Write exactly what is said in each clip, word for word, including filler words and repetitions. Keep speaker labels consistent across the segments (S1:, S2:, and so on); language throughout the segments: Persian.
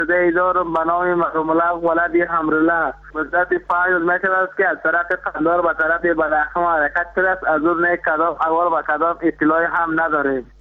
S1: صدای دارم به نام مرحوم الله ولدی همرله. مدت پنج روز میشد است که از طرف قندار به طرف بلخم حرکت شده است. از اون نه کدام اول و کدام اطلاعی هم نداریم.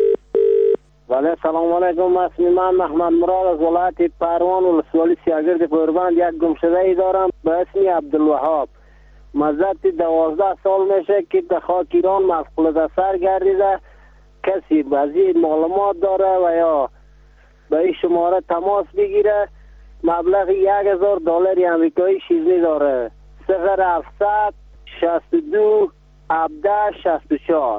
S2: بله سلام علیکم. اسمی من محمد مراد از ولایت پروان ولسوالی سیاگرد پیربند یک گمشده ای دارم به اسم عبدالوهاب. مدت دوازده سال میشه که در خاک ایران مفقود اثر گردیده. کسی بعضی معلومات داره و یا به این شماره تماس بگیره. مبلغ یک هزار دلار امریکایی شیزنی داره. صفر هفتصد شصت و دو هفده شصت و چهار.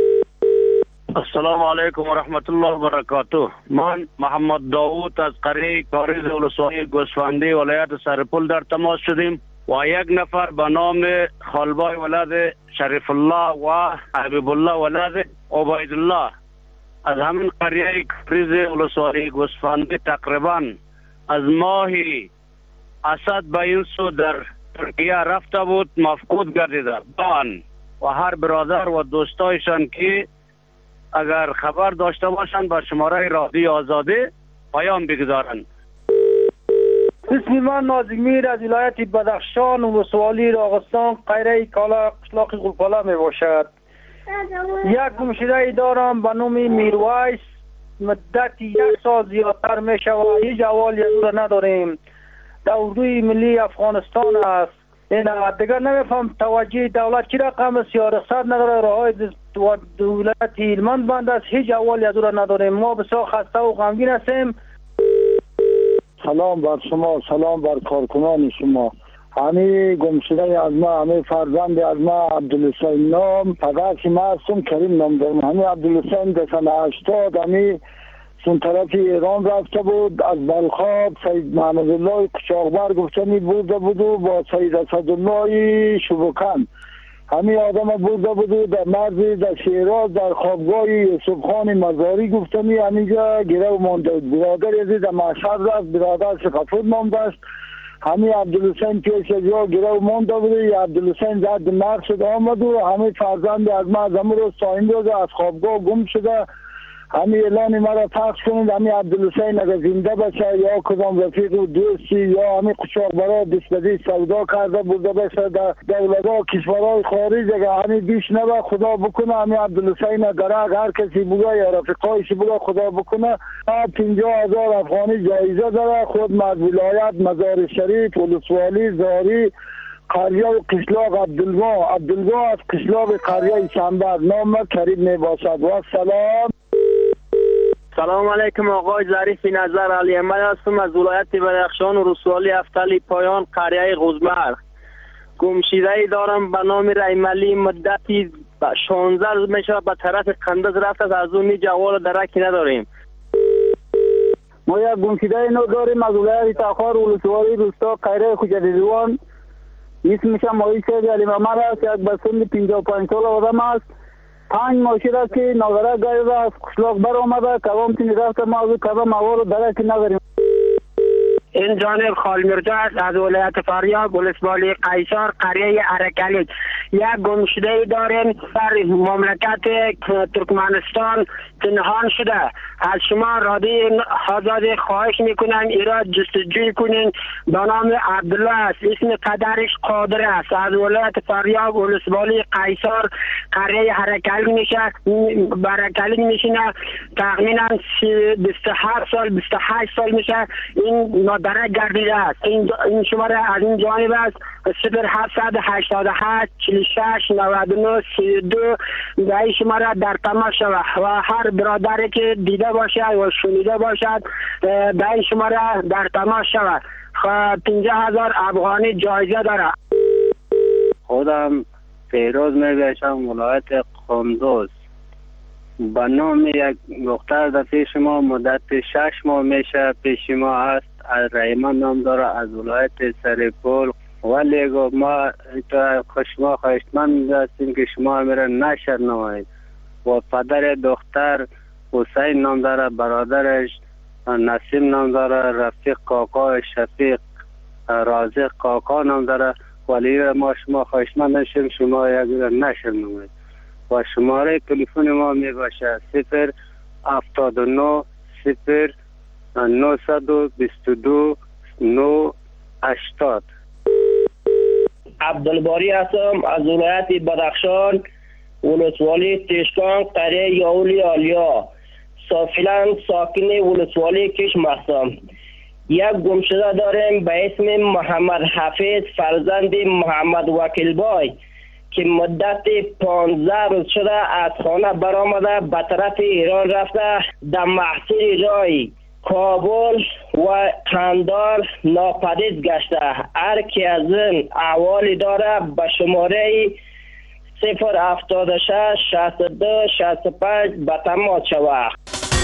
S3: السلام علیکم و رحمت الله و برکاته. من محمد داوود از قریه کاریز ولسوالی گوسفندی ولایت سرپل در تماس شدیم و یک نفر به نام خالبای ولد شریف الله و حبیب الله ولد عبید الله از همین قریه کاریز ولسوالی گوسفندی تقریبا از ماهی اسد به این سو در ترکیه رفته بود، مفقود گردیده. بان و هر برادر و دوستایشان که اگر خبر داشته باشند با شماره رادیو آزادی پیام بگذارند.
S4: اسم من نازک میر از ولایت بدخشان ولسوالی راغستان قریه کالا قشلاق غلپاله می باشد. یک گمشده ای دارم به نام میرویس. مدت یک سال زیادتر می شود، هیچ احوالی از او را نداریم. در اردوی ملی افغانستان است. این دیگر نمیفهم توجه دولت چی رقم سیاست نداره، راهای دولت هلمند بند است، هیچ احوالی از او را نداریم. ما بسیار خسته و غمگین هستیم.
S5: سلام بر شما، سلام بر کارکنان شما. همی گمشده از ما، همی فرزند از ما عبدالحسین نام، پدرش معصوم کریم نام دارم. همی عبدالحسین در سن هشتاد همی سون طرف ایران رفته بود. از بلخاب سید محمد الله قچاقبر گفتنی بوده بود و با سید اسدالله شبکن همی آدم بوده بود و در مرز در شیراز در خوابگاه یوسف خان مزاری گفتنی همیجا گره و مانده بود. برادر یزی در مشهد رفت، برادر شقفود نام داشت. همی عبدالحسین پیش از یا گره و مانده بود. عبدالحسین زد مرد شد آمد و همی فرزند از ما از همون روز تا این روز از خوابگاه گم شده. همی اعلان مرا پخش کنید. همی عبدالحسین اگر زنده باشه یا کدام رفیق و دوستی یا همی قچاق برای دستبدی سودا کرده بوده باشه در دولت‌ها کشورهای خارج اگر همی بیش نبا خدا بکنه. همی عبدالحسین درک هر کسی بوده یا رفیقایش بوده خدا بکنه. پنجاه هزار افغانی جایزه داره. خود از ولایت مزار شریف ولسوالی زاری قریه و قشلاق عبدالله عبدالله از قشلاق قریه شنبر نام کریم می باشد. و سلام.
S2: سلام علیکم آقای ظریف نظر علی احمد هستم از ولایت بدخشان و ولسوالی افتالی پایان قریه قزمر. گمشده ای دارم به نام رحیمعلی. مدتی شانزده روز میشه به طرف قندز رفته، از اون هیچ احوال درکی نداریم.
S5: ما یک گمشده ای نو داریم از ولایت تخار ولسوالی روستا قریه خوجدیوان. اسمش مایید علی محمد است. یک بسند پنجاه و پنج سال آدم است. پنج ماشین است که ناظره گایده از قشلاق بر آمده. کدام تینی رفته ما از کدام اول درکی نداریم.
S2: این جانب خالمیرجا است از ولایت فاریاب ولسوالی قیصر قریه ارکلی. یک گمشده ای داریم در مملکت ترکمنستان پنهان شده. از شما رادی آزادی خواهش میکنم ایراد جستجوی کنین. به نام عبدالله است. اسم پدرش قادر است. از ولایت فاریاب ولسوالی قیصر قریه ارکلی میشه برکلی میشینه. تقریبا بیست و هفت سال بیست و هشت سال میشه این درک گردیده است. این این شماره از این جانب است. صفر هفتصد هشتاد و هشت چهل و شش نود و نه سی و دو. به این شماره در تماس شود و هر برادری که دیده باشد و شنیده باشد به این شماره در تماس شود. پنجاه هزار افغانی جایزه داره.
S6: خودم فیروز میگشم ولایت قندوز. به نام یک دختر در پیش ما مدت شش ماه میشه پیش ما هست. از رحیمان نام داره از ولایت سرپل. ولی ما شما خواهشمند هستیم که شما میره نشر نمایید. و پدر دختر حسین نام داره، برادرش نسیم نام داره، رفیق کاکا شفیق رازق کاکا نام داره. ولی ما شما خواهشمند هستیم شما یک نشر نمایید. و شماره تلفن ما می باشه صفر هفتاد و نه صفر نهصد و بیست و دو نه هشتاد.
S7: عبدالباری هستم از ولایت بدخشان، ولسوالی تشکان، قریه یاولی آلیا. سافیلان ساکن ولسوالی کشم هستم. یک گمشده داریم به اسم محمد حفیظ فرزند محمد وکیل بای که مدت پانزده روز شده از خانه برآمده به طرف ایران رفته. در محصول رای کابل و قندار ناپدید گشته. هر کی از این احوالی داره به شماره صفر هفتاد و شش شصت و دو شصت و پنج به تماس شود.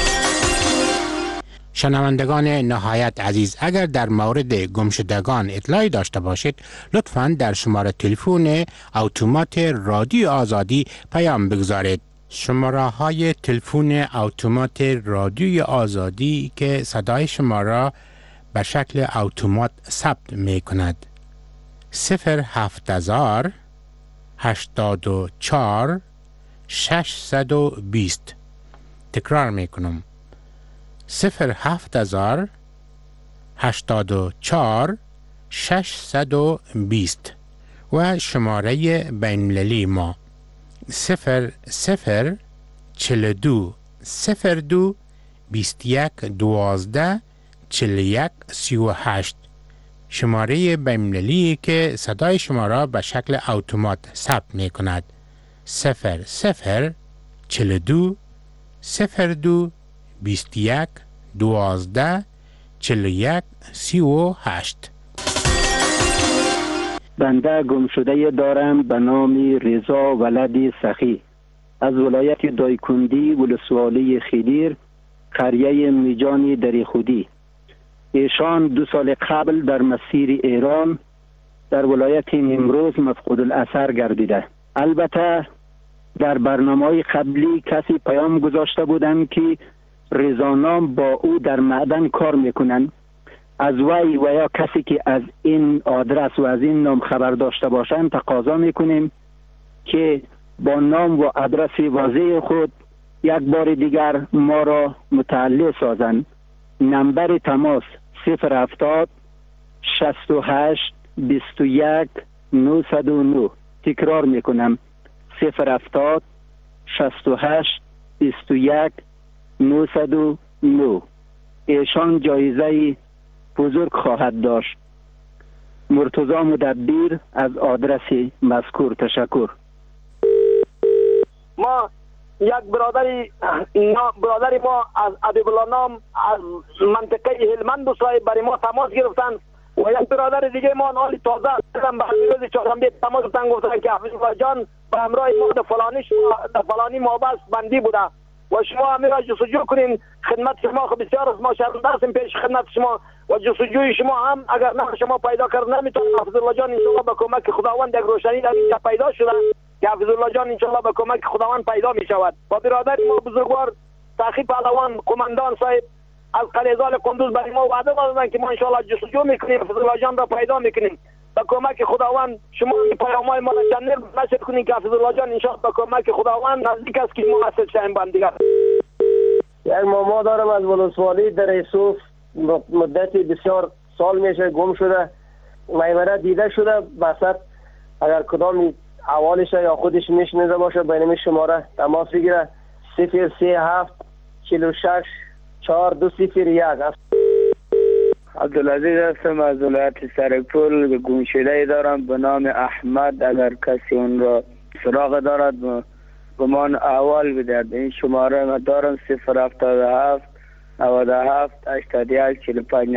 S8: شنوندگان نهایت عزیز، اگر در مورد گمشدگان اطلاعی داشته باشید لطفاً در شماره تلفن اتومات رادیو آزادی پیام بگذارید. شماره های تلفن اتومات رادیوی آزادی که صدای شما را به شکل اتومات ثبت می کند: صفر هفت هزار هشتاد و چهار ششصد و بیست. تکرار می کنم: صفر هفت هزار هشتاد و چهار ششصد و بیست. و شماره بین‌المللی ما صفر صفر چهل و دو صفر دو بیست و یک دوازده چهل و یک سی و هشت. شماره بین‌المللی که صدای شما را به شکل اتومات ثبت می کند: صفر صفر چهل و دو صفر دو بیست و یک دوازده چهل و یک سی و هشت.
S9: بنده گمشده دارم به نام رضا ولد سخی از ولایت دایکندی ولسوالی خیدیر، قریه میجان دری خودی. ایشان دو سال قبل در مسیر ایران در ولایت نیمروز مفقود الاثر گردیده. البته در برنامه قبلی کسی پیام گذاشته بودند که رضا نام با او در معدن کار میکنند. از وی و یا کسی که از این آدرس و از این نام خبر داشته باشند تقاضا میکنیم که با نام و آدرس واضح خود یک بار دیگر ما را مطلع سازند. نمبر تماس صفر هفتاد شصت و هشت بیست و یک نهصد و نه. تکرار میکنم: صفر هفتاد شصت و هشت بیست و یک نهصد و نه. ایشان جایزه بزرگ خواهد داشت. مرتضی مدبیر از آدرس مذکور. تشکر.
S10: ما یک برادری برادری ما از ادیبالله نام از منطقه هلمند و صاحب برای ما تماس گرفتن و یک برادر دیگه ما حالی تازه هم به روز چهارشنبه تماس گرفتن، گفتن که حفیظ جان به همراه ما در فلانی شما فلانی محبس بندی بوده و شما همین را جستجو کنین. خدمت شما خب بسیار از ما شرمنده هستیم پیش خدمت شما و جستجوی شما هم اگر نه شما پیدا کرد نمیتونیم. حفیظ الله جان انشالله به کمک خداوند یک روشنی در اینجا پیدا شده که حفیظ الله جان انشالله به کمک خداوند پیدا می شود. و برادر ما بزرگوار ساخی پهلوان قماندان صاحب از قلیزال قندوز برای ما وعده دادن که ما انشالله جستجو میکنیم، حفیظ الله جان را پیدا میکنیم. به کمک خداوند شما این پیام‌های ما را چنل نشر کنین که حفیظ الله جان انشالله به کمک خداوند نزدیک است که ما حاصل شیم بندیگر.
S1: یک ماما دارم از ولسوالی در یوسف، مدت بسیار سال میشه گم شده، میمره دیده شده. بسط اگر کدام اولش یا خودش میشنیده باشه بین شماره تماس بگیره: صفر سه هفت چهل و شش چهار دو صفر یک.
S6: عبدالعزیز هستم از ولایت سرپل. گمشده دارم به نام احمد. اگر کسی اون را سراغ دارد به من احوال بدهد. این شماره ما دارم: صفر هفتاد و هفت نود و هفت هشتاد و یک چهل و پنج.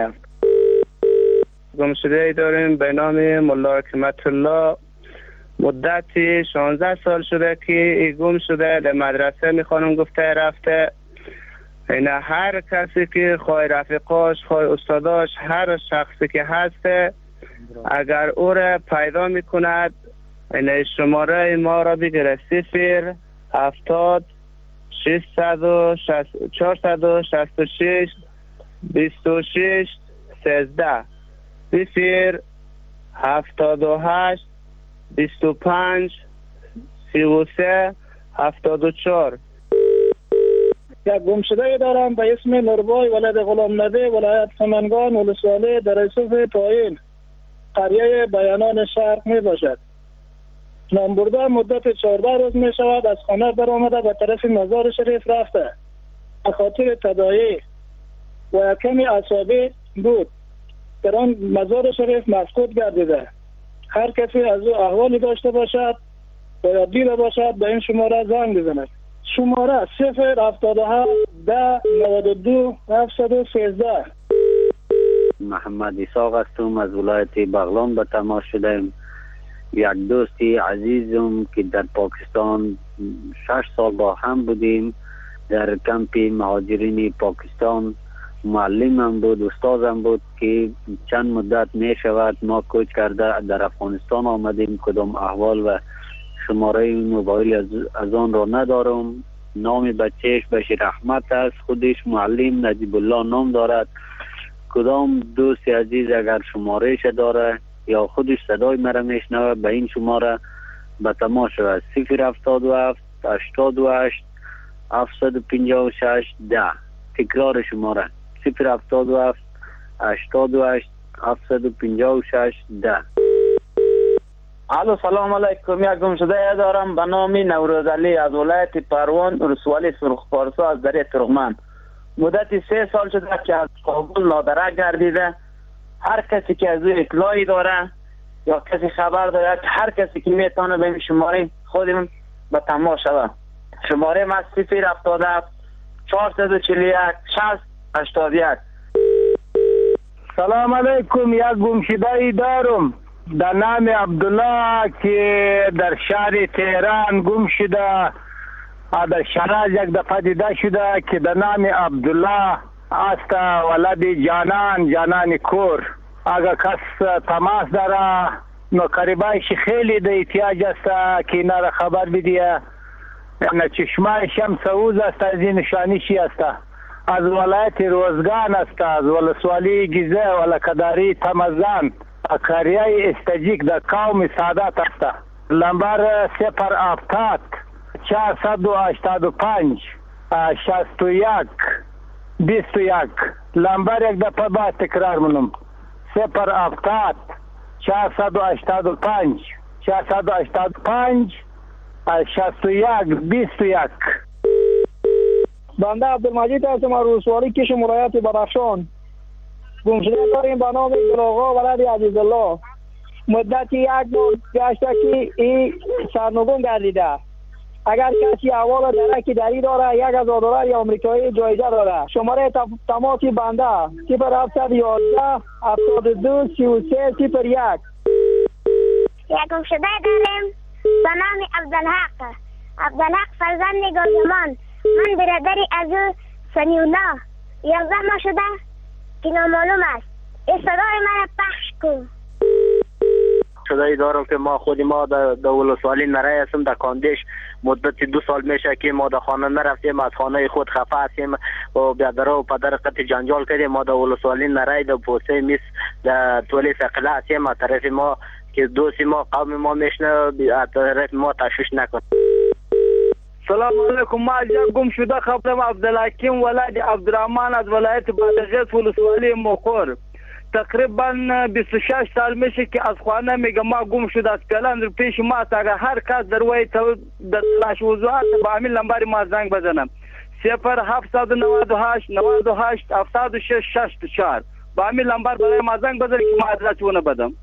S3: گمشده داریم به نام ملا حکمت الله. مدت شانزده سال شده که ای گم شده. در مدرسه میخوانم گفته رفته. این هر کسی که خواه رفیقاش خواه استاداش هر شخصی که هسته اگر او را پیدا میکند این شماره ما را بگیره: صفر هفتاد ششصد و شصت چهارصد و شصت و شش بیست و شش سیزده. صفر هفتاد و هشت بیست و پنج سی و سه هفتاد و چهار.
S4: یک گمشده دارم به اسم نوربای ولد غلام نبی ولایت سمنگان ولسوالی در یوسف پایین قریه بیانان شرق می باشد. نام برده مدت چهارده روز می شود از خانه برآمده به طرف مزار شریف رفته. به خاطر تداعی و کمی عصبی بود در آن مزار شریف مفقود گردیده. هر کسی از او احوالی داشته باشد و یا دیده باشد به این شماره زنگ بزند. شماره صفر هفتاد و هفت ده نود و دو هفتصد و سیزده.
S6: محمد اسحاق هستم از ولایت بغلان به تماس شدم. یک دوستی عزیزم که در پاکستان شش سال با هم بودیم در کمپ مهاجرین پاکستان. معلمم بود، استادم بود که چند مدت می شود ما کوچ کرده در افغانستان آمدیم. کدام احوال و شماره موبایل از, از آن را ندارم. نام بچهش بشیر احمد است، خودش معلم نجیب الله نام دارد. کدام دوست عزیز اگر شمارهش داره یا خودش صدای مرا میشنوه به این شماره به تماس شود. صفر هفتاد و هفت هشتاد و هشت هفتصد و پنجاه و شش ده. تکرار شماره صفر هفتاد و هفت هشتاد و هشت هفتصد و پنجاه و شش ده.
S11: الو سلام علیکم. یک گمشده دارم به نام نوروز علی از ولایت پروان ولسوالی سرخ پارسا از دره ترغمن. مدت سه سال شده که از کابل نادره گردیده. هر کسی که از او اطلاعی داره یا کسی خبر داره، هر کسی که میتونه به این شماره خودمون به تماس شود. شماره ما صفر هفتاد و هفت چهارصد و چهل و یک شصت هشتاد و یک.
S4: سلام علیکم. یک گمشده دارم در نام عبدالله که در شهر تهران گم شده. در شرج یک دفعه دیده شده که در نام عبدالله است، ولد جانان جانان کور. اگر کس تماس داره نوکریبایش خیلی در احتیاج است که اینا را خبر بدیه. چشمه شمس اوز است، از این نشانیشی است. از ولایت روزگان است، از ولسوالی گیزه ولکداری تمزان قریه استجیک در قوم سادات است. لمبر صفر هفتاد چهارصد و هشتاد و پنج شصت و یک بیست و یک. لمبر یک دفعه باید تکرار منم. صفر هفتاد چهارصد و هشتاد و پنج چهارصد و هشتاد و پنج شصت و یک بیست و یک.
S12: بنده عبدالمجید هستم از ولسوالی کشم ولایت بدخشان. گمشده داریم به نام گلاغا ولد عزیزالله. مدت یک ماه گشته که این سرنگون گردیده. اگر کسی احوال درکی دری داره یک هزار دلار آمریکایی جایزه داره. شماره تماسی بنده صفر هفتصد و یازده هفتاد و دو سی و سه صفر یک.
S13: یک گمشده داریم به نام عبدالحق. عبدالحق فرزند گازمان. من برادری از او سنیونا یازده ماه شده که نامعلوم است. این صدای من پخش کن.
S7: صدایی دارم که ما خودی ما در ولسوالی نرای هستم در کاندیش. مدت دو سال میشه که ما در خانه نرفتیم، از خانه خود خفه هستیم و بیادر و پدر قطع جنجال کردیم. ما در ولسوالی نرای در پوسته میس در طولی سقله هستیم. از طرف ما که دوستی ما قوم ما میشنه، از طرف ما تشویش نکن.
S4: سلام علیکم. ما یک گم شده خبرم عبدالحکیم ولد عبدالرحمن از ولایت بادغیس ولسوالی مقر. تقریبا بیست و شش سال میشه که از خانه میگه ما گم شده. از پیلان پیش ما است. اگر هر کس در وی در تلاش وضوحات با همین لمبر ما زنگ بزنم. صفر هفتصد و نود و هشت نود و هشت هفتاد و شش شصت و چهار. با همین لمبر برای ما زنگ بزنید که ما ادرسونه بدم.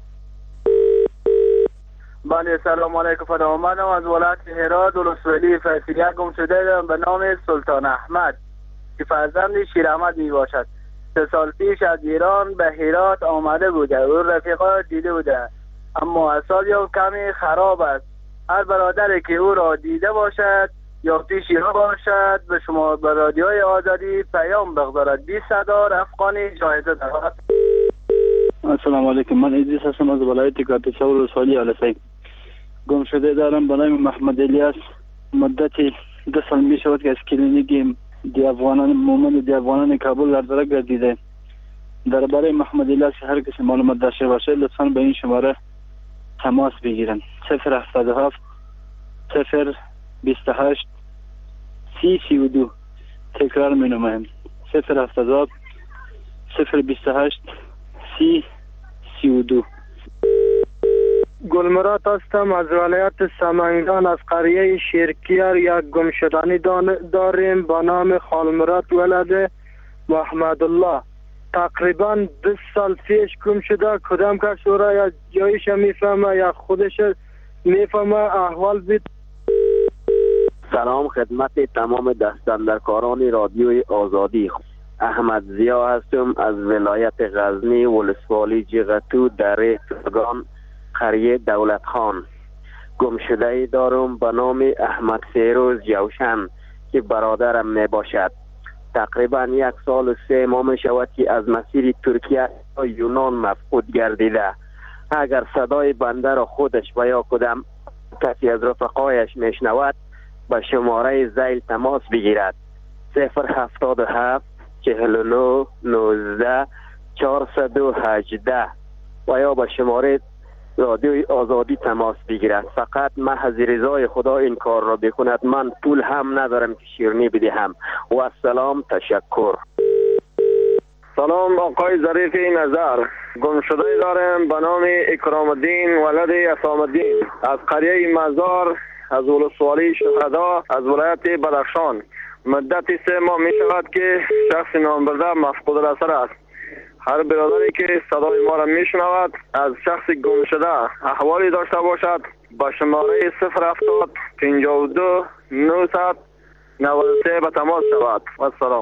S14: بله سلام علیکم. فرامانم از ولایت هرات ولسوالی فیصلیه گم شده دارم به نام سلطان احمد که فرزند شیر احمد می باشد. سه سال پیش از ایران به هرات آمده بوده. او رفیقا دیده بوده، اما اعصاب یا کمی خراب است. هر برادری که او را دیده باشد یا پیشی ها باشد به شما به رادیوی آزادی پیام بگذارد. بیست هزار افغانی جایزه دارد.
S15: السلام علیکم. من ادریس هستم از ولایت کاپیسا ولسوالی آلسای. گم شده دارم به نام محمد الیاس. مدت دو سال می شود که از کلینیک دی افغانان مومن دی افغانان کابل در دره گردیده. درباره محمد الیاس هر کسی معلومات داشته باشه لطفاً به این شماره تماس بگیرن. صفر هفتاد و هفت صفر بیست و هشت سی سی و دو. تکرار می نمایم. صفر هفتاد صفر بیست و هشت سی سی و دو.
S4: گلمراد هستم از ولایت سمنگان، از قریه شیرکیار. یک گمشدنی داریم به نام خالمراد ولد محمد الله. تقریبا دو سال پیش گم شده. کدام کس او را یا جایش میفهمه یا خودش میفهمه احوال بید.
S16: سلام خدمت تمام دستاندرکاران رادیوی آزادی. احمد زیا هستم از ولایت غزنی، ولسوالی جغتو، دره ترگان، قریه دولت خان. گمشده دارم به نام احمد فیروز جوشن که برادرم می باشد. تقریبا یک سال و سه ماه می شود که از مسیر ترکیه تا یونان مفقود گردیده. اگر صدای بنده را خودش و یا کدام کسی از رفقایش می شنود به شماره زیل تماس بگیرد. صفر هفتاد و هفت چهل و نه نوزده چهارصد و هجده و یا به شماره رادیوی آزادی تماس بگیرد. فقط محض رضای خدا این کار را بکند. من پول هم ندارم که شیرینی بدهم. و السلام، تشکر.
S17: سلام آقای ظریف نظر. گمشده دارم به نام اکرام الدین ولد اسام الدین از قریه مزار، از ولسوالی شهدا، از ولایت بدخشان. مدت سه ماه می شود که شخص نامبرده مفقود الاثر است. هر برادری که صدای ما را می شنود از شخص گم شده احوالی داشته باشد با شماره صفر هفتاد پنجاه و دو نهصد نود و سه به تماس شود. و سلام.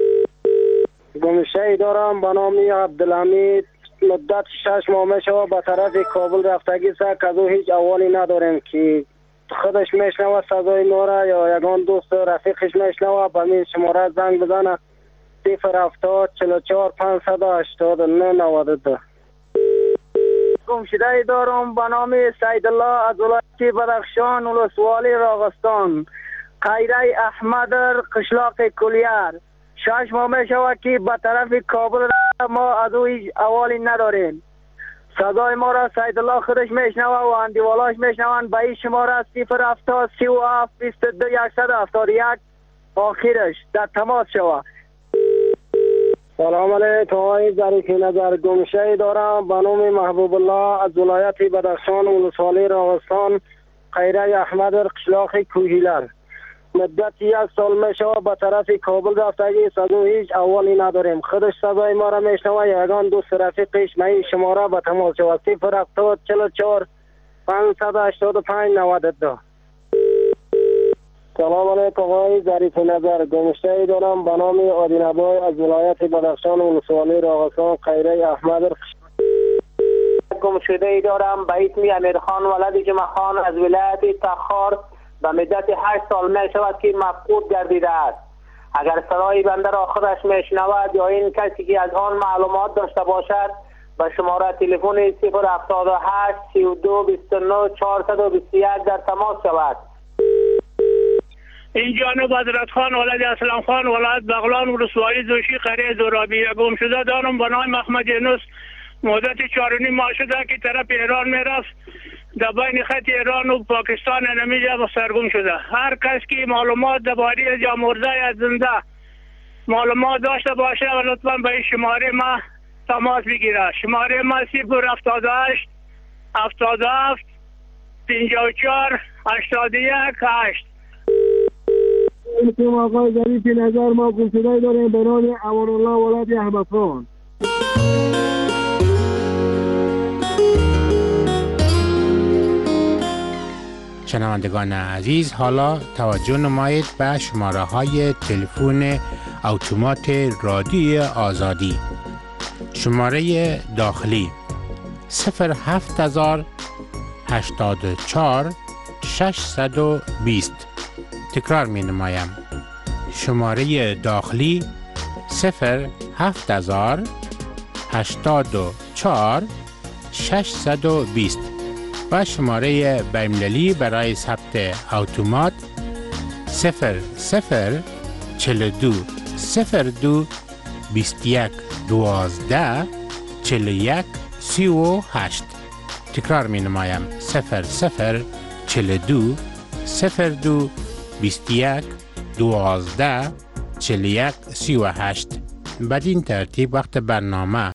S4: گمشده دارم به نام عبدالحمید. مدت شش ماه می شود به طرف کابل رفتگی است که از او هیچ احوالی نداریم که خودش میشنوه صدای ما را یا یگان دوست رفیقش میشنوه. به این شماره زنگ بزنه. صفر هفتاد چهل و چهار پانصد و هشتاد و نه نود و دو. گمشده دارم به نام سیدالله از ولایت بدخشان، ولسوالی راغستان، قریه احمدر، قشلاق کلیار. شش ماه می شود که به طرف کابل ما از او هیچ احوالی نداریم. صدای ما را سیدالله خودش میشنوه و اندیوالاش میشنوند. به این شماره صفر هفتاد سی و هفت بیست و دو صد و هفتاد و یک آخرش در تماس شود. سلام علیکم آقای ظریف نظر. گمشده دارم به نام محبوب الله از ولایت بدخشان، ولسوالی راغستان، قریه احمدر، قشلاق کوهیلر. مدت یک سال می شود به طرف کابل رفتگی است. از او هیچ احوالی نداریم. خودش صدای ما را میشنوه. یگان دوست رفیقش می شماره به تماس شود. صفر هفتاد چهل و چهار پانصد و هشتاد و پنج نود و دو. سلام علیکم آقای ظریف نظر. گمشده دارم به نام آدینابای از ولایت بدخشان، ولسوالی راغستان، قریه احمدر.
S18: گمشده دارم به اسم امیرخان ولد جمعخان از ولایت تخار. به مدت هشت سال می شود که مفقود گردیده است. اگر صدای بنده را خودش می شنود یا این کسی که از آن معلومات داشته باشد به شماره تلفن صفر هفتاد و هشت سی و دو بیست و نه چهارصد و بیست و یک در تماس شود.
S19: این جانب حضرت خان ولد اسلام خان ولایت بغلان، ولسوالی زوشی، قریه زورابی. گمشده دارم به نام محمد یونس. مدت چهار و نیم ماه شده که طرف ایران میرفت. در بین خط ایران و پاکستان نمیجا سرگم شده. هر کس که معلومات درباره جامورزه یا زنده معلومات داشته باشه و لطفا به این شماره ما تماس بگیره. شماره ما صفر هفتاد و هشت هفتاد و هفت پنجاه و چهار هشتاد و یک هشت.
S20: این آقای ظریف نظر. ما گمشده داریم به نام امان الله ولد احمد خان.
S8: شنوندگان عزیز، حالا توجه نمایید به شماره های تلفن اتومات رادیوی آزادی. شماره داخلی صفر هفت هزار هشتاد و چهار ششصد و بیست. تکرار می نمایم. شماره داخلی صفر هفت هزار هشتاد و چهار ششصد و بیست و شماره بین‌المللی برای ثبت اتومات صفر صفر چهل و دو صفر دو بیست و یک دوازده چهل و یک سی و هشت. تکرار می نمایم. صفر صفر چهل و دو صفر دو بیست و یک دوازده چهل و یک سی و هشت. بدین ترتیب وقت برنامه